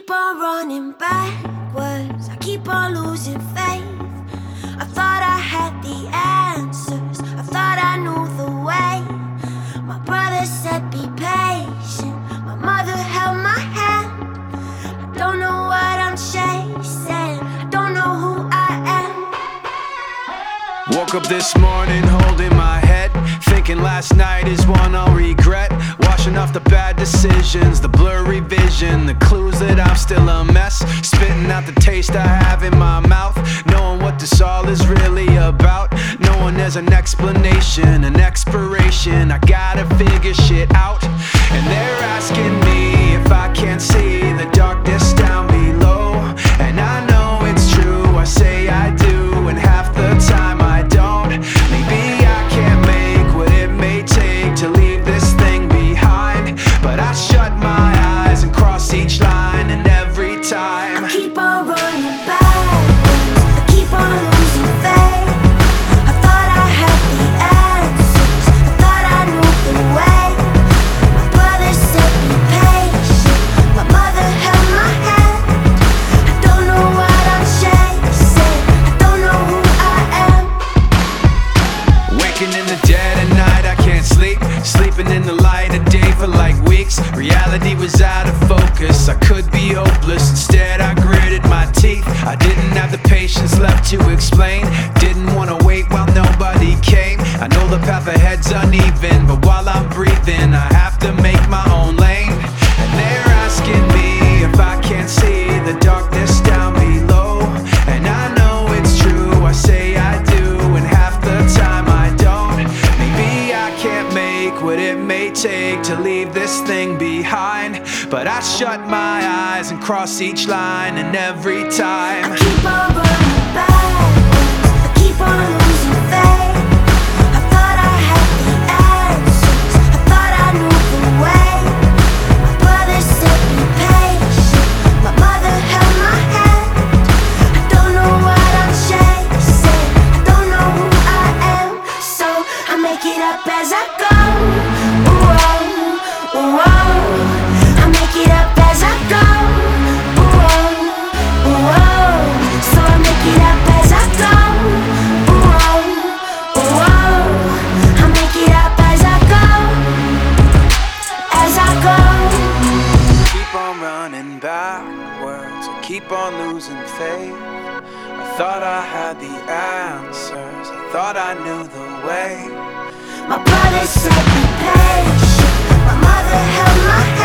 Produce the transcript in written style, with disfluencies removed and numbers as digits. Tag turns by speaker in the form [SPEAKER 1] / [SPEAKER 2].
[SPEAKER 1] keep on running backwards, I keep on losing faith. I thought I had the answers, I thought I knew the way. My brother said be patient, my mother held my hand. I don't know what I'm chasing, I don't know who I am.
[SPEAKER 2] Woke up this morning holding my head, thinking last night is one I'll regret. Washing off the bad decisions, the blurry vision, the clues that I'm still a mess. Spitting out the taste I have in my mouth, knowing what this all is really about. Knowing there's an explanation, an expiration, I gotta figure shit out. And they're asking me if I can't see the darkness down below. And I know it's true, I say I do, and half the time I don't. Maybe I can't make what it may take to leave this thing behind, but I shut my eyes and cross each line, and every time
[SPEAKER 1] I keep on running backwards, I keep on losing faith. I thought I had the answers, I thought I knew the way. My brother said be patient, my mother held my hand. I don't know what I'm chasing, I don't know who I am.
[SPEAKER 2] waking in the dead of night, I can't sleep. Sleeping in the light of day for like weeks. Reality was out of focus, I could be hopeless. Instead I gritted my teeth. I didn't have the patience left to explain. Didn't wanna wait while nobody came. I know the path ahead's uneven, but while I'm breathing I have to make my own lane. And they're asking me if I can't see the darkness down below. And I know it's true, I say I do, and half the time I don't. Maybe I can't make what it may take to leave this thing behind, but I shut my eyes and cross each line, and every time
[SPEAKER 1] I keep on running backwards, I keep on losing faith. I thought I had the answers, I thought I knew the way. My brother said be patient, my mother held my hand. I don't know what I'm chasing, I don't know who I am. So I make it up as I go. Ooh, ooh, I make it up as I go. Ooh, so I make it up as I go. I make it up as I go, as I go.
[SPEAKER 2] keep on running backwards, I keep on losing faith. I thought I had the answers, I thought I knew the way.
[SPEAKER 1] My brother said be patient, my mother held my hand.